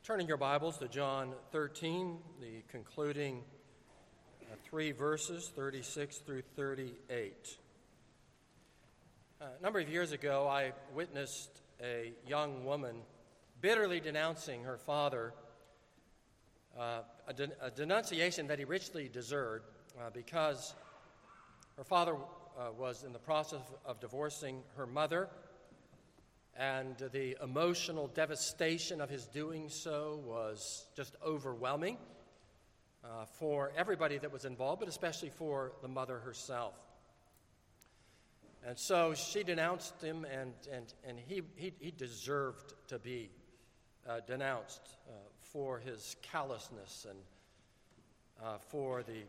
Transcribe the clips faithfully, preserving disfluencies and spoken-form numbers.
Turning your Bibles to John thirteen, the concluding uh, three verses, thirty-six through thirty-eight. Uh, a number of years ago, I witnessed a young woman bitterly denouncing her father, uh, a, de- a denunciation that he richly deserved uh, because her father uh, was in the process of divorcing her mother, and the emotional devastation of his doing so was just overwhelming uh, for everybody that was involved, but especially for the mother herself. And so she denounced him, and, and, and he, he, he deserved to be uh, denounced uh, for his callousness and uh, for the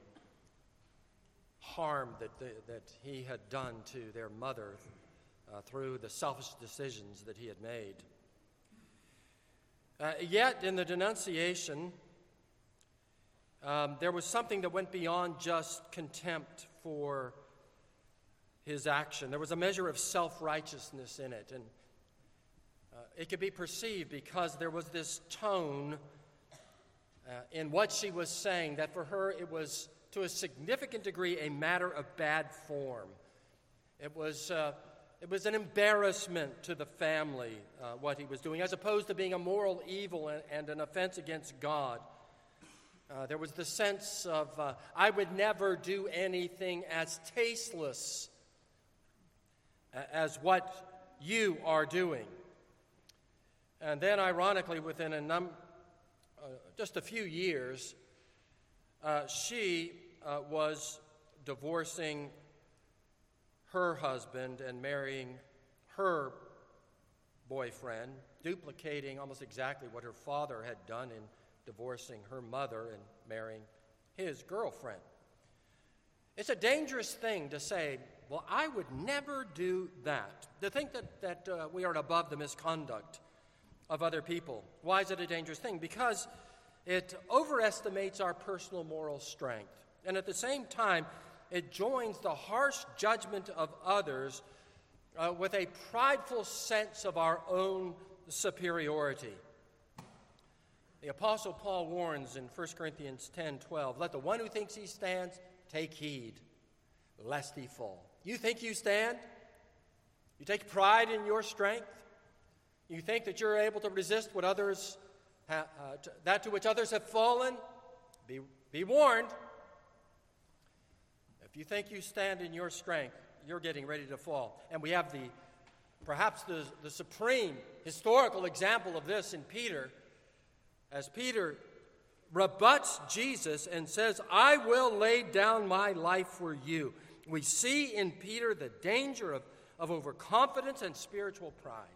harm that, the, that he had done to their mother Uh, through the selfish decisions that he had made. Uh, yet, in the denunciation, um, there was something that went beyond just contempt for his action. There was a measure of self-righteousness in it, and uh, it could be perceived because there was this tone uh, in what she was saying that for her it was, to a significant degree, a matter of bad form. It was... Uh, It was an embarrassment to the family, uh, what he was doing, as opposed to being a moral evil and, and an offense against God. Uh, there was the sense of, uh, I would never do anything as tasteless as what you are doing. And then, ironically, within a num- uh, just a few years, uh, she uh, was divorcing her husband and marrying her boyfriend, duplicating almost exactly what her father had done in divorcing her mother and marrying his girlfriend. It's a dangerous thing to say, well, I would never do that. To think that, that uh, we are above the misconduct of other people. Why is it a dangerous thing? Because it overestimates our personal moral strength. And at the same time, it joins the harsh judgment of others uh, with a prideful sense of our own superiority. The Apostle Paul warns in First Corinthians ten twelve, let the one who thinks he stands take heed, lest he fall. You think you stand? You take pride in your strength? You think that you're able to resist what others ha- uh, t- that to which others have fallen? Be, be warned. If you think you stand in your strength, you're getting ready to fall. And we have the, perhaps the, the supreme historical example of this in Peter, as Peter rebuts Jesus and says, I will lay down my life for you. We see in Peter the danger of, of overconfidence and spiritual pride.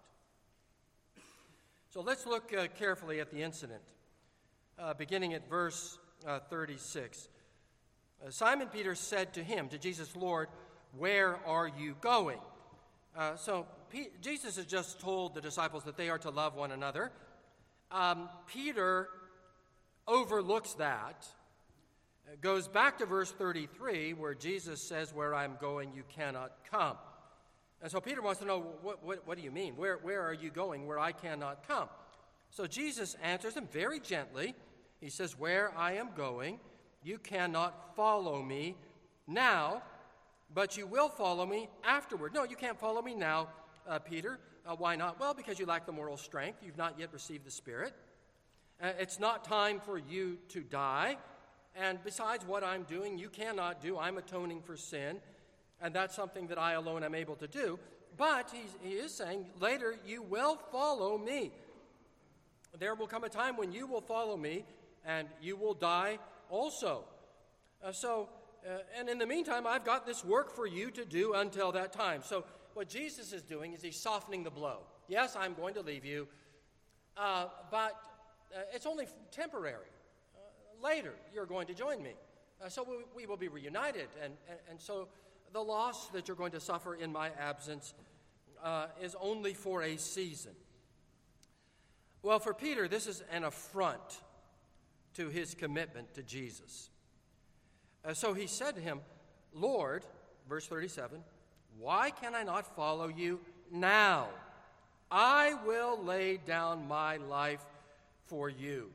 So let's look uh, carefully at the incident, uh, beginning at verse uh, thirty-six. Uh, Simon Peter said to him, to Jesus, Lord, where are you going? Uh, so P- Jesus has just told the disciples that they are to love one another. Um, Peter overlooks that, uh, goes back to verse thirty-three, where Jesus says, where I'm going, you cannot come. And so Peter wants to know, what, what, what do you mean? Where, where are you going where I cannot come? So Jesus answers him very gently. He says, where I am going, you cannot follow me now, but you will follow me afterward. No, you can't follow me now, uh, Peter. Uh, why not? Well, because you lack the moral strength. You've not yet received the Spirit. Uh, it's not time for you to die. And besides, what I'm doing, you cannot do. I'm atoning for sin, and that's something that I alone am able to do. But he's, he is saying, later you will follow me. There will come a time when you will follow me, and you will die also. Uh, so, uh, and in the meantime, I've got this work for you to do until that time. So what Jesus is doing is he's softening the blow. Yes, I'm going to leave you, uh, but uh, it's only temporary. Uh, later, you're going to join me. Uh, so we, we will be reunited. And, and, and so the loss that you're going to suffer in my absence uh, is only for a season. Well, for Peter, this is an affront to his commitment to Jesus. Uh, so he said to him, Lord, verse thirty-seven, why can I not follow you now? I will lay down my life for you.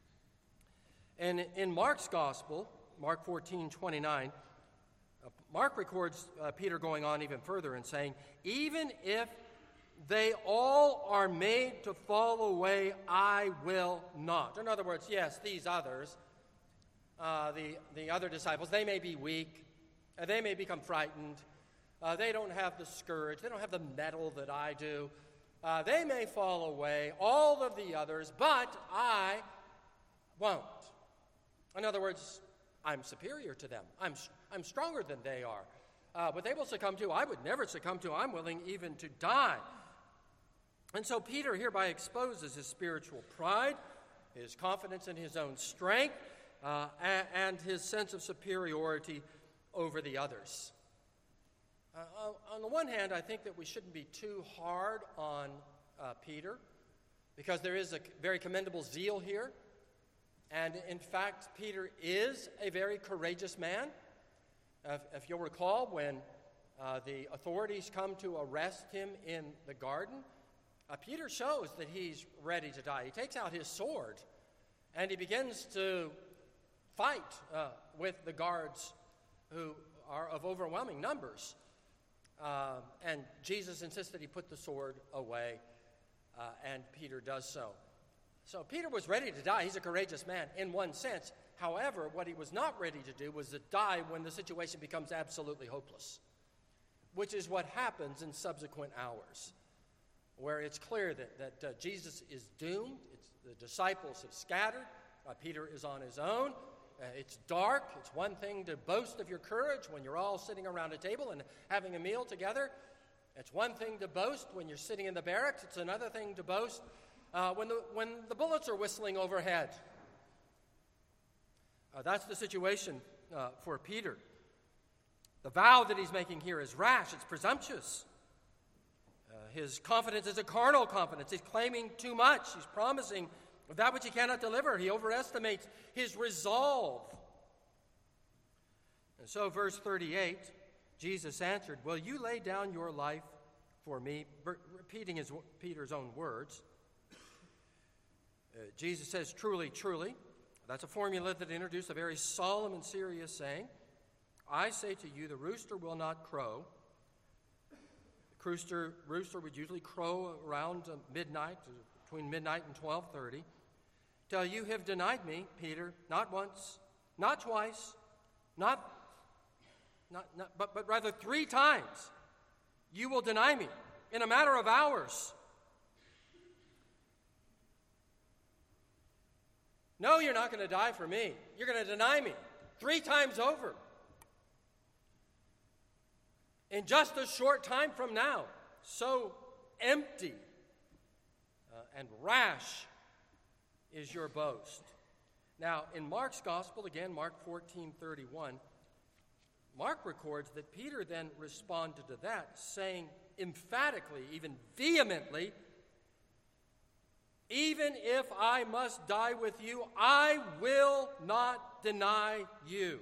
And in Mark's gospel, Mark fourteen twenty-nine, uh, Mark records uh, Peter going on even further and saying, even if they all are made to fall away, I will not. In other words, yes, these others, uh, the, the other disciples, they may be weak, uh, they may become frightened, uh, they don't have the courage, they don't have the mettle that I do, uh, they may fall away, all of the others, but I won't. In other words, I'm superior to them. I'm, I'm stronger than they are. Uh, but they will succumb to, I would never succumb to, I'm willing even to die. And so Peter hereby exposes his spiritual pride, his confidence in his own strength, uh, and, and his sense of superiority over the others. Uh, on the one hand, I think that we shouldn't be too hard on uh, Peter, because there is a very commendable zeal here. And in fact, Peter is a very courageous man. Uh, if, if you'll recall, when uh, the authorities come to arrest him in the garden, Uh, Peter shows that he's ready to die. He takes out his sword and he begins to fight uh, with the guards who are of overwhelming numbers. Uh, and Jesus insists that he put the sword away, uh, and Peter does so. So Peter was ready to die. He's a courageous man in one sense. However, what he was not ready to do was to die when the situation becomes absolutely hopeless, which is what happens in subsequent hours, where it's clear that, that uh, Jesus is doomed. It's, the disciples have scattered. Uh, Peter is on his own. Uh, it's dark. It's one thing to boast of your courage when you're all sitting around a table and having a meal together. It's one thing to boast when you're sitting in the barracks. It's another thing to boast uh, when, the, when the bullets are whistling overhead. Uh, that's the situation uh, for Peter. The vow that he's making here is rash. It's presumptuous. Uh, his confidence is a carnal confidence. He's claiming too much. He's promising that which he cannot deliver. He overestimates his resolve. And so, verse thirty-eight, Jesus answered, "Will you lay down your life for me?" Re- repeating his, Peter's own words. Uh, Jesus says, "Truly, truly." That's a formula that introduced a very solemn and serious saying. "I say to you, the rooster will not crow." Rooster, rooster would usually crow around uh, midnight, between midnight and twelve thirty, till you have denied me, Peter, not once, not twice, not, not, not but, but rather three times. You will deny me in a matter of hours. No, you're not going to die for me. You're going to deny me three times over. In just a short time from now, so empty uh, and rash is your boast. Now, in Mark's gospel, again, Mark fourteen thirty-one, Mark records that Peter then responded to that, saying emphatically, even vehemently, "Even if I must die with you, I will not deny you."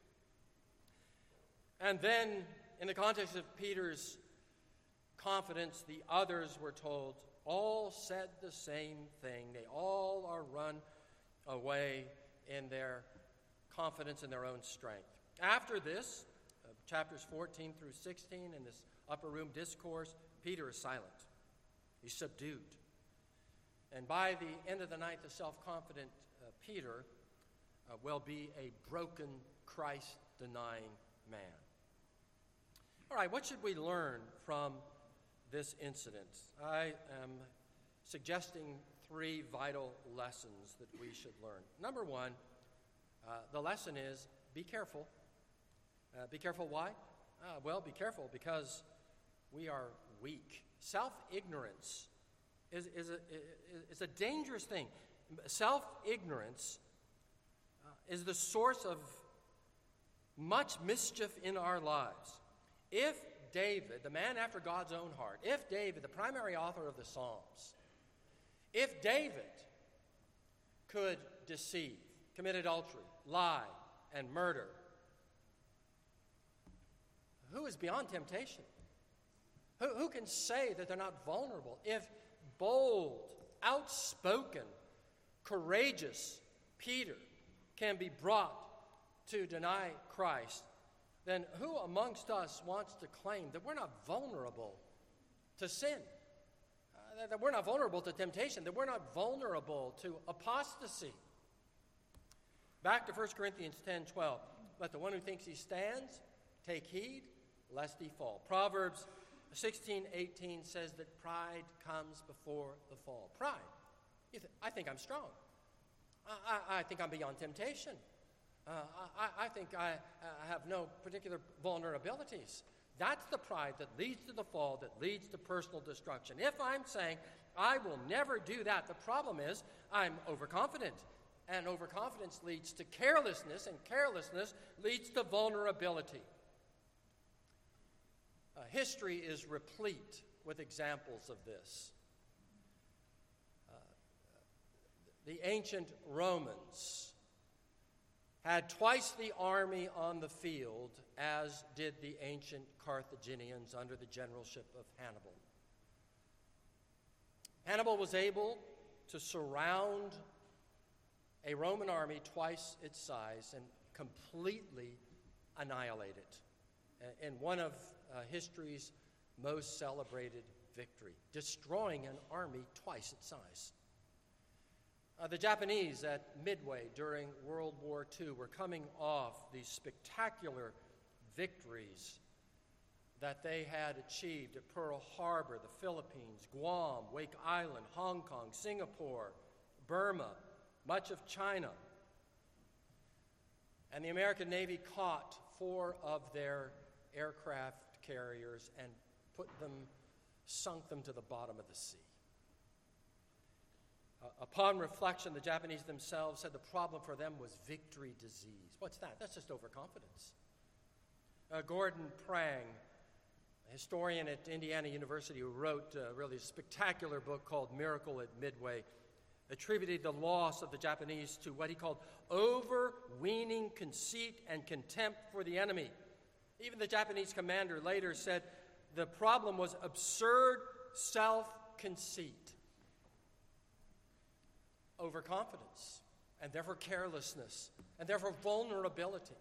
And then, in the context of Peter's confidence, the others were told, all said the same thing. They all are run away in their confidence in their own strength. After this, uh, chapters fourteen through sixteen, in this upper room discourse, Peter is silent. He's subdued. And by the end of the night, the self-confident uh, Peter uh, will be a broken, Christ-denying man. All right, what should we learn from this incident? I am suggesting three vital lessons that we should learn. Number one, uh, the lesson is be careful. Uh, be careful why? Uh, well, be careful because we are weak. Self-ignorance is, is, a, is a dangerous thing. Self-ignorance uh, is the source of much mischief in our lives. If David, the man after God's own heart, if David, the primary author of the Psalms, if David could deceive, commit adultery, lie, and murder, who is beyond temptation? Who, who can say that they're not vulnerable? If bold, outspoken, courageous Peter can be brought to deny Christ, then who amongst us wants to claim that we're not vulnerable to sin, uh, that, that we're not vulnerable to temptation, that we're not vulnerable to apostasy? Back to First Corinthians ten twelve. Let the one who thinks he stands take heed lest he fall. Proverbs sixteen eighteen says that pride comes before the fall. Pride. You th- I think I'm strong. I, I, I think I'm beyond temptation. Uh, I, I think I, I have no particular vulnerabilities. That's the pride that leads to the fall, that leads to personal destruction. If I'm saying I will never do that, the problem is I'm overconfident. And overconfidence leads to carelessness, and carelessness leads to vulnerability. Uh, history is replete with examples of this. Uh, the ancient Romans had twice the army on the field as did the ancient Carthaginians under the generalship of Hannibal. Hannibal was able to surround a Roman army twice its size and completely annihilate it in one of uh, history's most celebrated victory, destroying an army twice its size. Uh, the Japanese at Midway during World War Two were coming off these spectacular victories that they had achieved at Pearl Harbor, the Philippines, Guam, Wake Island, Hong Kong, Singapore, Burma, much of China. And the American Navy caught four of their aircraft carriers and put them, sunk them to the bottom of the sea. Uh, upon reflection, the Japanese themselves said the problem for them was victory disease. What's that? That's just overconfidence. Uh, Gordon Prang, a historian at Indiana University who wrote a really spectacular book called Miracle at Midway, attributed the loss of the Japanese to what he called overweening conceit and contempt for the enemy. Even the Japanese commander later said the problem was absurd self-conceit, overconfidence, and therefore carelessness, and therefore vulnerability.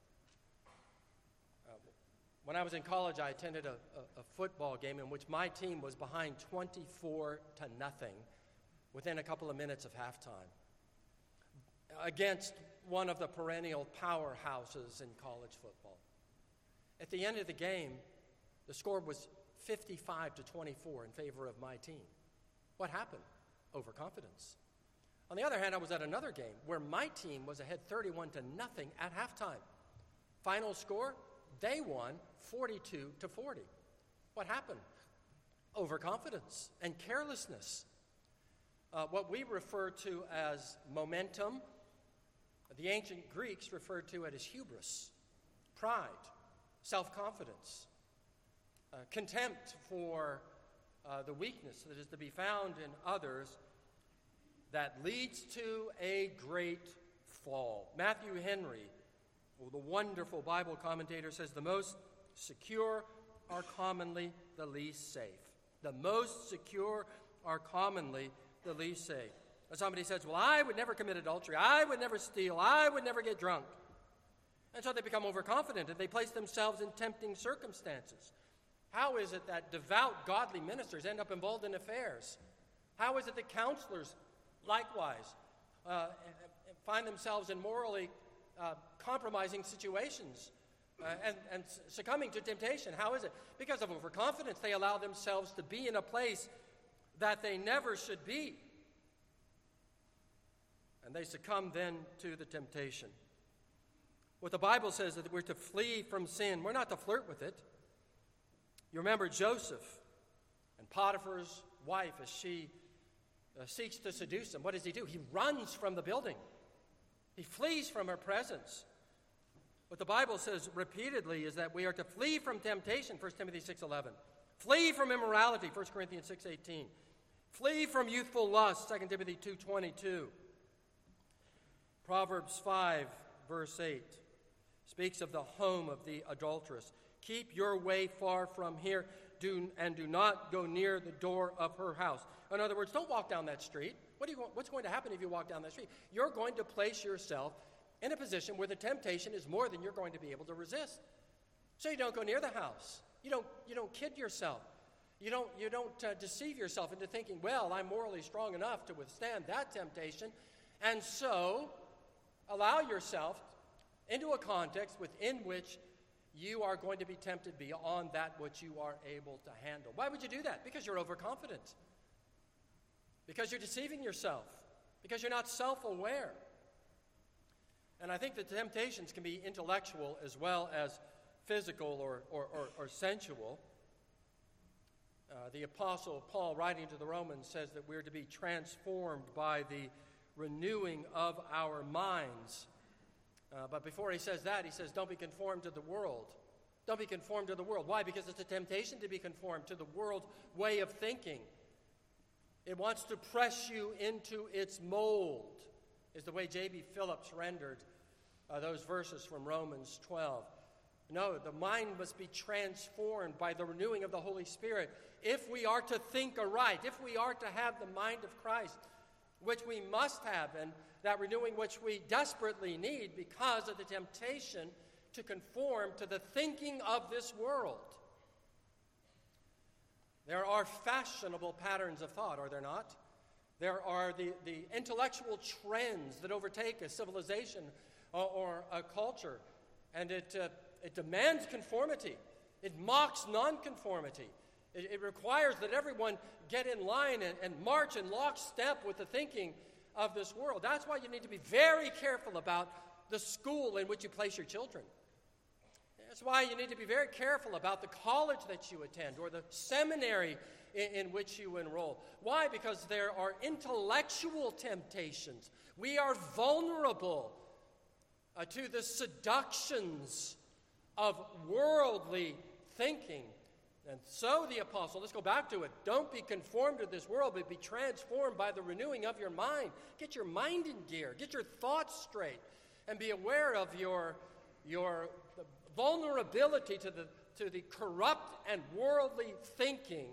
Uh, when I was in college, I attended a, a, a football game in which my team was behind twenty-four to nothing within a couple of minutes of halftime against one of the perennial powerhouses in college football. At the end of the game, the score was fifty-five to twenty-four in favor of my team. What happened? Overconfidence. On the other hand, I was at another game where my team was ahead thirty-one to nothing at halftime. Final score, they won forty-two to forty. What happened? Overconfidence and carelessness. Uh, what we refer to as momentum, the ancient Greeks referred to it as hubris, pride, self-confidence, uh, contempt for uh, the weakness that is to be found in others that leads to a great fall. Matthew Henry, the wonderful Bible commentator, says the most secure are commonly the least safe. The most secure are commonly the least safe. And somebody says, well, I would never commit adultery. I would never steal. I would never get drunk. And so they become overconfident and they place themselves in tempting circumstances. How is it that devout, godly ministers end up involved in affairs? How is it that counselors likewise uh, find themselves in morally uh, compromising situations uh, and, and succumbing to temptation? How is it? Because of overconfidence, they allow themselves to be in a place that they never should be. And they succumb then to the temptation. What the Bible says is that we're to flee from sin. We're not to flirt with it. You remember Joseph and Potiphar's wife as she uh, seeks to seduce him. What does he do? He runs from the building. He flees from her presence. What the Bible says repeatedly is that we are to flee from temptation, First Timothy six eleven. Flee from immorality, First Corinthians six eighteen. Flee from youthful lust, Second Timothy two twenty-two. Proverbs five, verse eight, speaks of the home of the adulteress. Keep your way far from here, do, and do not go near the door of her house. In other words, don't walk down that street. What do you, what's going to happen if you walk down that street? You're going to place yourself in a position where the temptation is more than you're going to be able to resist. So you don't go near the house. You don't, you don't kid yourself. You don't, you don't uh, deceive yourself into thinking, well, I'm morally strong enough to withstand that temptation. And so allow yourself into a context within which you are going to be tempted beyond that which you are able to handle. Why would you do that? Because you're overconfident. Because you're deceiving yourself. Because you're not self-aware. And I think that the temptations can be intellectual as well as physical or, or, or, or sensual. Uh, the Apostle Paul, writing to the Romans, says that we're to be transformed by the renewing of our minds. Uh, but before he says that, he says, don't be conformed to the world. Don't be conformed to the world. Why? Because it's a temptation to be conformed to the world's way of thinking. It wants to press you into its mold, is the way J B Phillips rendered uh, those verses from Romans twelve. No, the mind must be transformed by the renewing of the Holy Spirit if we are to think aright, if we are to have the mind of Christ, which we must have, and that renewing which we desperately need because of the temptation to conform to the thinking of this world. There are fashionable patterns of thought, are there not? There are the, the intellectual trends that overtake a civilization or, or a culture, and it, uh, it demands conformity. It mocks nonconformity. It, it requires that everyone get in line and, and march in lockstep with the thinking of this world. That's why you need to be very careful about the school in which you place your children. That's why you need to be very careful about the college that you attend or the seminary in, in which you enroll. Why? Because there are intellectual temptations. We are vulnerable uh, to the seductions of worldly thinking. And so the apostle, let's go back to it, don't be conformed to this world, but be transformed by the renewing of your mind. Get your mind in gear. Get your thoughts straight. And be aware of your, your vulnerability to the, to the corrupt and worldly thinking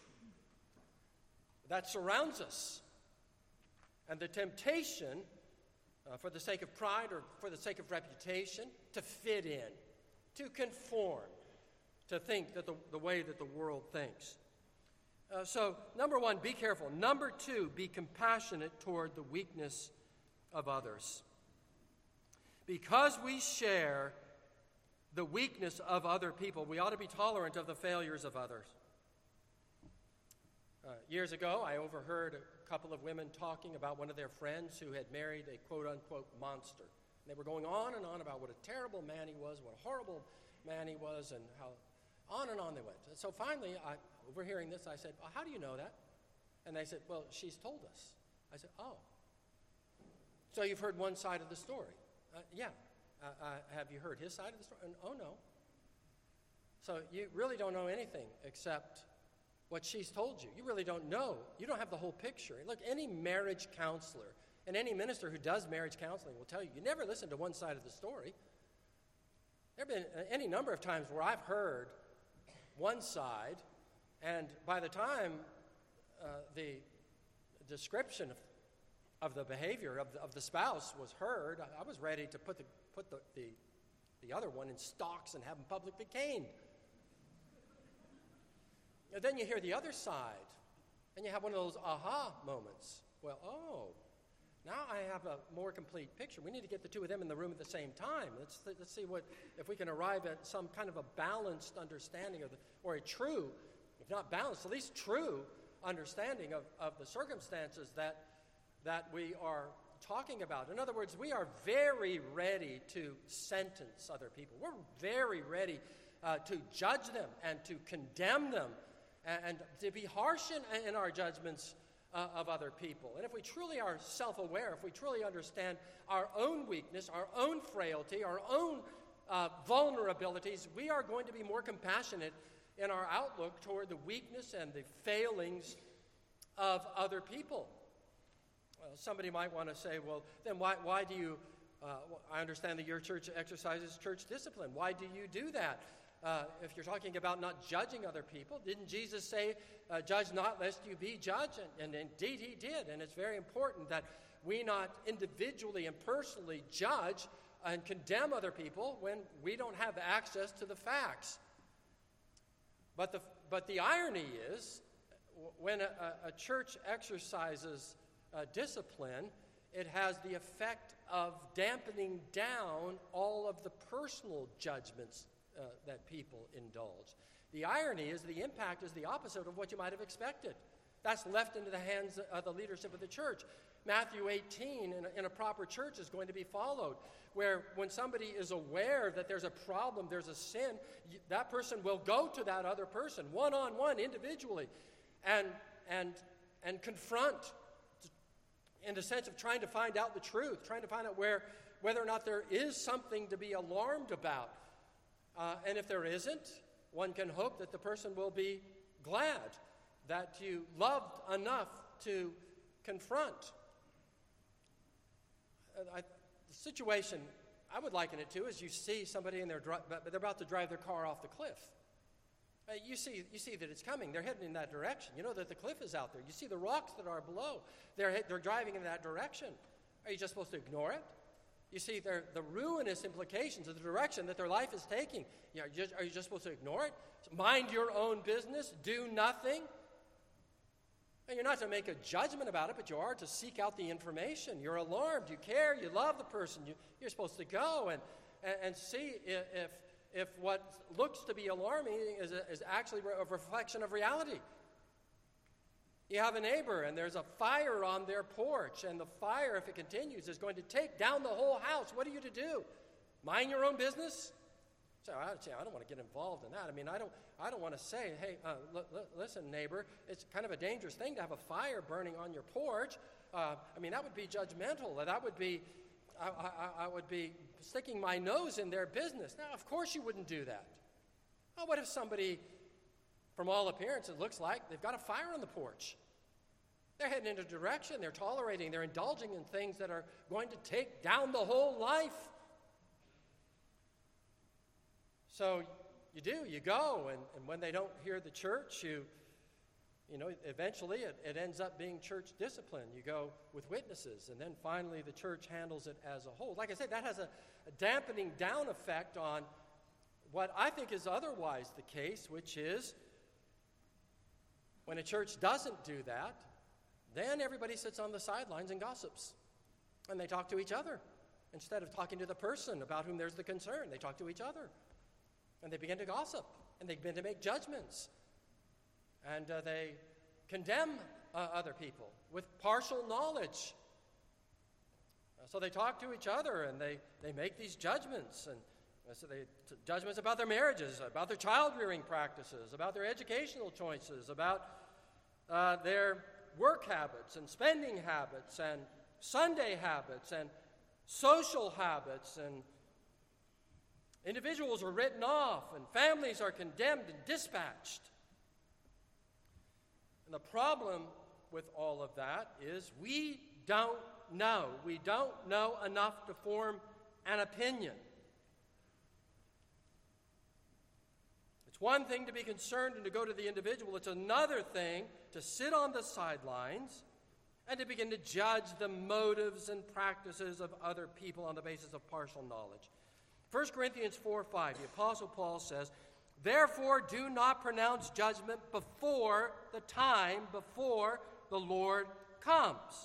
that surrounds us. And the temptation, uh, for the sake of pride or for the sake of reputation, to fit in, to conform, to think that the, the way that the world thinks. Uh, so, number one, be careful. Number two, be compassionate toward the weakness of others. Because we share the weakness of other people, we ought to be tolerant of the failures of others. Uh, years ago, I overheard a couple of women talking about one of their friends who had married a quote-unquote monster. And they were going on and on about what a terrible man he was, what a horrible man he was, and how on and on they went. And so finally, I, overhearing this, I said, well, how do you know that? And they said, well, she's told us. I said, oh. So you've heard one side of the story. Uh, yeah. Uh, uh, have you heard his side of the story? And, oh, no. So you really don't know anything except what she's told you. You really don't know. You don't have the whole picture. Look, any marriage counselor and any minister who does marriage counseling will tell you, you never listen to one side of the story. There have been any number of times where I've heard one side, and by the time uh, the description of, of the behavior of the, of the spouse was heard, I, I was ready to put the put the, the the other one in stocks and have him publicly caned. And then you hear the other side, and you have one of those aha moments. Well, oh, now I have a more complete picture. We need to get the two of them in the room at the same time. Let's let's see what if we can arrive at some kind of a balanced understanding of the, or a true, if not balanced, at least true understanding of, of the circumstances that that we are talking about. In other words, we are very ready to sentence other people. We're very ready uh, to judge them and to condemn them and, and to be harsh in, in our judgments Uh, of other people. And if we truly are self-aware, if we truly understand our own weakness, our own frailty, our own uh, vulnerabilities, we are going to be more compassionate in our outlook toward the weakness and the failings of other people. Well, somebody might want to say, well, then why, why do you, uh, I understand that your church exercises church discipline. Why do you do that? uh, if you're talking about not judging other people, didn't Jesus say, uh, judge not lest you be judged? And, and indeed he did. And it's very important that we not individually and personally judge and condemn other people when we don't have access to the facts. But the, but the irony is, when a, a church exercises uh, discipline, it has the effect of dampening down all of the personal judgments uh, that people indulge. The irony is the impact is the opposite of what you might have expected. That's left into the hands of the leadership of the church. Matthew eighteen in a, in a proper church is going to be followed, where when somebody is aware that there's a problem, there's a sin, that person will go to that other person, one-on-one, individually, and and and confront, in the sense of trying to find out the truth, trying to find out where whether or not there is something to be alarmed about. Uh, and if there isn't, one can hope that the person will be glad that you loved enough to confront. Uh, I, the situation I would liken it to is you see somebody and they're, dri- they're about to drive their car off the cliff. Uh, you see, you see that it's coming. They're heading in that direction. You know that the cliff is out there. You see the rocks that are below. They're, they're driving in that direction. Are you just supposed to ignore it? You see the ruinous implications of the direction that their life is taking. You know, are, you just, are you just supposed to ignore it? Mind your own business. Do nothing. And you're not to make a judgment about it, but you are to seek out the information. You're alarmed. You care. You love the person. You, you're supposed to go and, and, and see if, if, if what looks to be alarming is, a, is actually a reflection of reality. You have a neighbor, and there's a fire on their porch, and the fire, if it continues, is going to take down the whole house. What are you to do? Mind your own business? So I, I don't want to get involved in that. I mean, I don't, I don't want to say, hey, uh, l- l- listen, neighbor, it's kind of a dangerous thing to have a fire burning on your porch. Uh, I mean, that would be judgmental. That would be, I, I, I would be sticking my nose in their business. Now, of course you wouldn't do that. Well, what if somebody, from all appearances, looks like they've got a fire on the porch? They're heading in a direction, they're tolerating, they're indulging in things that are going to take down the whole life. So you do, you go, and, and when they don't hear the church, you, you know, eventually it, it ends up being church discipline. You go with witnesses, and then finally the church handles it as a whole. Like I said, that has a, a dampening down effect on what I think is otherwise the case, which is when a church doesn't do that, then everybody sits on the sidelines and gossips. And they talk to each other. Instead of talking to the person about whom there's the concern, they talk to each other. And they begin to gossip. And they begin to make judgments. And uh, they condemn uh, other people with partial knowledge. Uh, so they talk to each other and they, they make these judgments. And uh, so they t- judgments about their marriages, about their child-rearing practices, about their educational choices, about uh, their work habits and spending habits and Sunday habits and social habits, and individuals are written off and families are condemned and dispatched. And the problem with all of that is we don't know. We don't know enough to form an opinion. It's one thing to be concerned and to go to the individual. It's another thing to sit on the sidelines and to begin to judge the motives and practices of other people on the basis of partial knowledge. First Corinthians four five, the Apostle Paul says, "Therefore do not pronounce judgment before the time, before the Lord comes.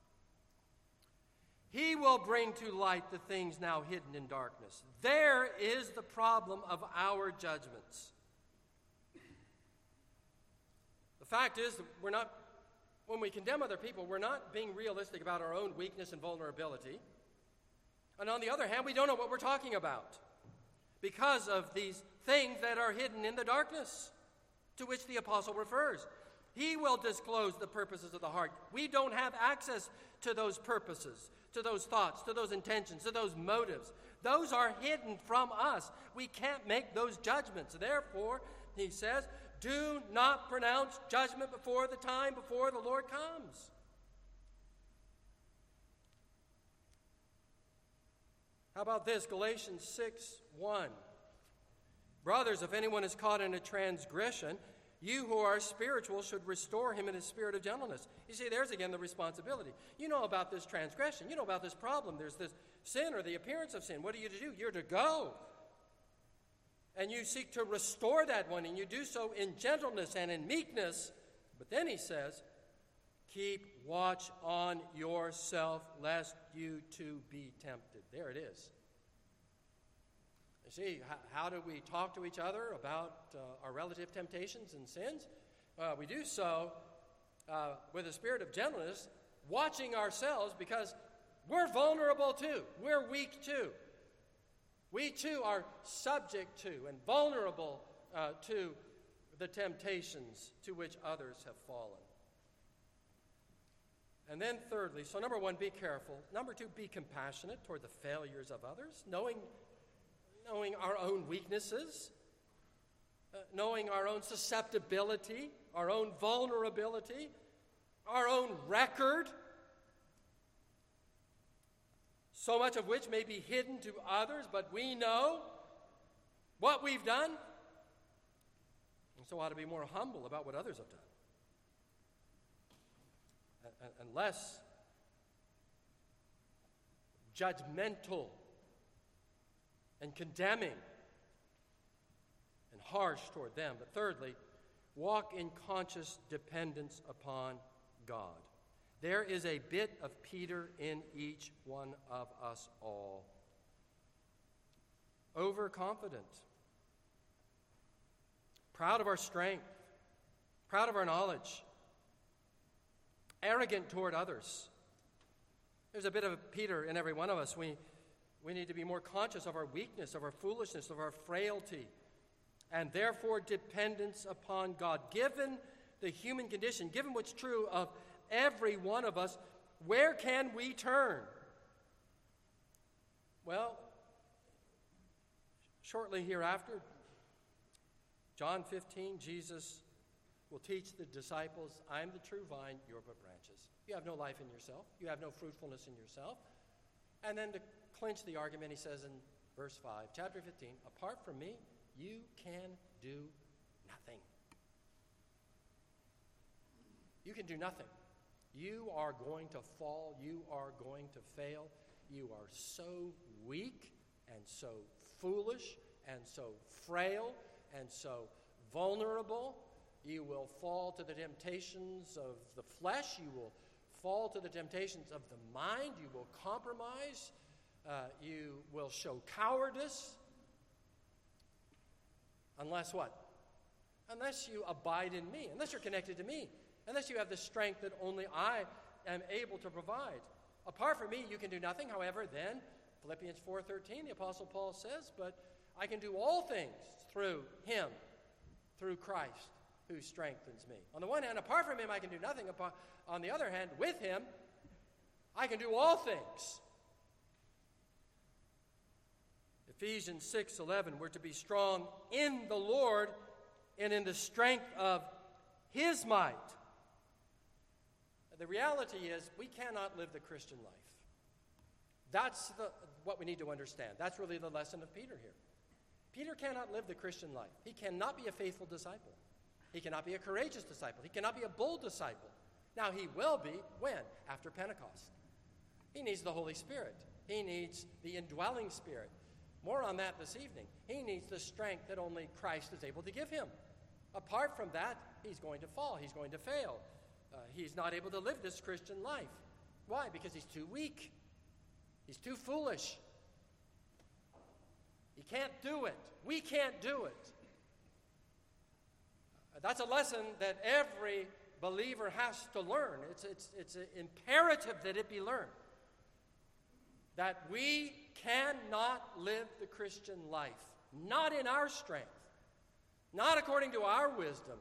He will bring to light the things now hidden in darkness." There is the problem of our judgments. The fact is that we're not, when we condemn other people, we're not being realistic about our own weakness and vulnerability. And on the other hand, we don't know what we're talking about because of these things that are hidden in the darkness to which the apostle refers. He will disclose the purposes of the heart. We don't have access to those purposes, to those thoughts, to those intentions, to those motives. Those are hidden from us. We can't make those judgments. Therefore, he says, do not pronounce judgment before the time, before the Lord comes. How about this? Galatians six one. Brothers, if anyone is caught in a transgression, you who are spiritual should restore him in a spirit of gentleness. You see, there's again the responsibility. You know about this transgression. You know about this problem. There's this sin or the appearance of sin. What are you to do? You're to go. And you seek to restore that one, and you do so in gentleness and in meekness. But then he says, keep watch on yourself, lest you too be tempted. There it is. You see, how, how do we talk to each other about uh, our relative temptations and sins? Uh, we do so uh, with a spirit of gentleness, watching ourselves, because we're vulnerable too. We're weak too. We too are subject to and vulnerable uh, to the temptations to which others have fallen. And then thirdly, so number one, be careful. Number two, be compassionate toward the failures of others, knowing, knowing our own weaknesses, uh, knowing our own susceptibility, our own vulnerability, our own record, so much of which may be hidden to others, but we know what we've done, and so ought to be more humble about what others have done. And less judgmental and condemning and harsh toward them. But thirdly, walk in conscious dependence upon God. There is a bit of Peter in each one of us all. Overconfident, proud of our strength, proud of our knowledge, arrogant toward others. There's a bit of Peter in every one of us. We, we need to be more conscious of our weakness, of our foolishness, of our frailty, and therefore dependence upon God. Given the human condition, given what's true of every one of us, where can we turn? Well, shortly hereafter, John fifteen, Jesus will teach the disciples, I am the true vine, you're but branches. You have no life in yourself. You have no fruitfulness in yourself. And then to clinch the argument, he says in verse five, chapter fifteen, apart from me, you can do nothing. You can do nothing. You are going to fall. You are going to fail. You are so weak and so foolish and so frail and so vulnerable. You will fall to the temptations of the flesh. You will fall to the temptations of the mind. You will compromise. Uh, you will show cowardice. Unless what? Unless you abide in me. Unless you're connected to me. Unless you have the strength that only I am able to provide. Apart from me, you can do nothing. However, then, Philippians four thirteen, the Apostle Paul says, but I can do all things through him, through Christ, who strengthens me. On the one hand, apart from him, I can do nothing. On the other hand, with him, I can do all things. Ephesians six eleven, we're to be strong in the Lord and in the strength of his might. The reality is we cannot live the Christian life. That's the, what we need to understand. That's really the lesson of Peter here. Peter cannot live the Christian life. He cannot be a faithful disciple. He cannot be a courageous disciple. He cannot be a bold disciple. Now, he will be when? After Pentecost. He needs the Holy Spirit. He needs the indwelling Spirit. More on that this evening. He needs the strength that only Christ is able to give him. Apart from that, he's going to fall. He's going to fail. Uh, he's not able to live this Christian life. Why? Because he's too weak. He's too foolish. He can't do it. We can't do it. Uh, that's a lesson that every believer has to learn. It's, it's, it's imperative that it be learned. That we cannot live the Christian life, not in our strength, not according to our wisdom.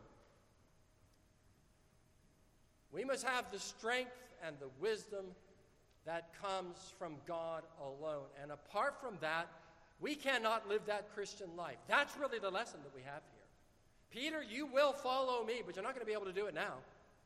We must have the strength and the wisdom that comes from God alone. And apart from that, we cannot live that Christian life. That's really the lesson that we have here. Peter, you will follow me, but you're not going to be able to do it now.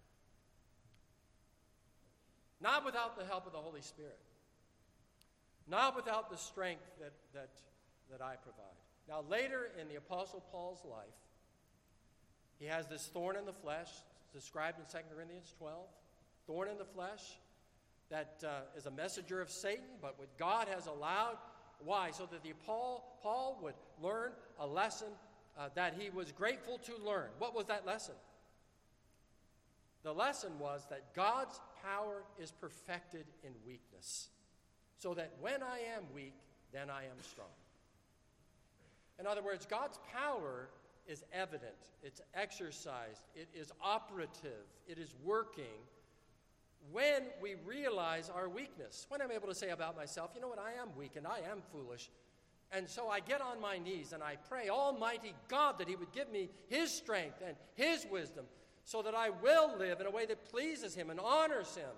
Not without the help of the Holy Spirit. Not without the strength that, that, that I provide. Now, later in the Apostle Paul's life, he has this thorn in the flesh, described in Second Corinthians twelve, thorn in the flesh that uh, is a messenger of Satan, but what God has allowed. Why? So that the Paul, Paul would learn a lesson uh, that he was grateful to learn. What was that lesson? The lesson was that God's power is perfected in weakness, so that when I am weak, then I am strong. In other words, God's power is evident, it's exercised, it is operative, it is working when we realize our weakness. When I'm able to say about myself, you know what, I am weak and I am foolish. And so I get on my knees and I pray, Almighty God, that He would give me His strength and His wisdom so that I will live in a way that pleases Him and honors Him.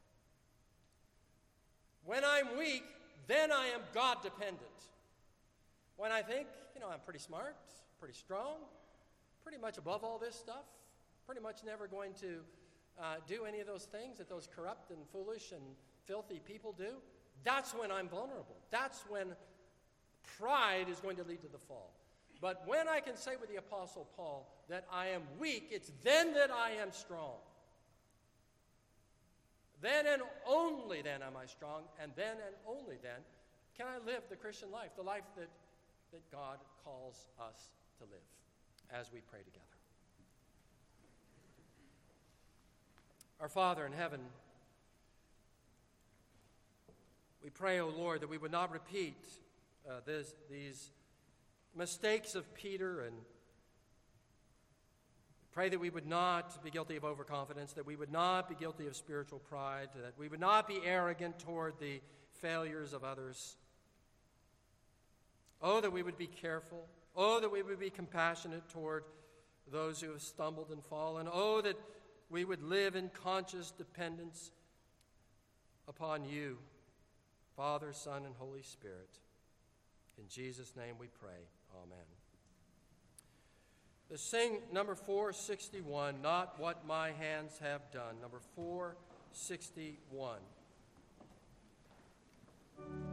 When I'm weak, then I am God-dependent. When I think, you know, I'm pretty smart, pretty strong, pretty much above all this stuff, pretty much never going to uh, do any of those things that those corrupt and foolish and filthy people do, that's when I'm vulnerable. That's when pride is going to lead to the fall. But when I can say with the Apostle Paul that I am weak, it's then that I am strong. Then and only then am I strong, and then and only then can I live the Christian life, the life that, that God calls us to live, as we pray together. Our Father in heaven, we pray, O Lord, that we would not repeat uh, this, these mistakes of Peter, and pray that we would not be guilty of overconfidence, that we would not be guilty of spiritual pride, that we would not be arrogant toward the failures of others. Oh, that we would be careful. Oh, that we would be compassionate toward those who have stumbled and fallen. Oh, that we would live in conscious dependence upon you, Father, Son, and Holy Spirit. In Jesus' name we pray. Amen. Let's sing number four sixty-one, Not What My Hands Have Done. Number four sixty-one.